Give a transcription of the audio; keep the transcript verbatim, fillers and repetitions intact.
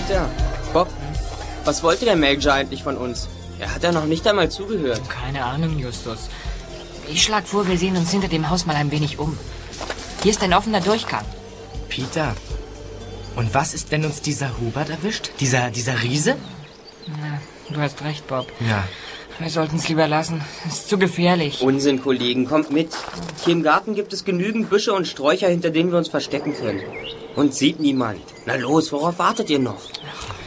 Peter, Bob, was wollte der Major eigentlich von uns? Er hat ja noch nicht einmal zugehört. Keine Ahnung, Justus. Ich schlag vor, wir sehen uns hinter dem Haus mal ein wenig um. Hier ist ein offener Durchgang. Peter, und was ist, wenn uns dieser Hubert erwischt? Dieser, dieser Riese? Na, du hast recht, Bob. Ja. Wir sollten es lieber lassen. Ist zu gefährlich. Unsinn, Kollegen, kommt mit. Hier im Garten gibt es genügend Büsche und Sträucher, hinter denen wir uns verstecken können. Und sieht niemand. Na los, worauf wartet ihr noch? Ach,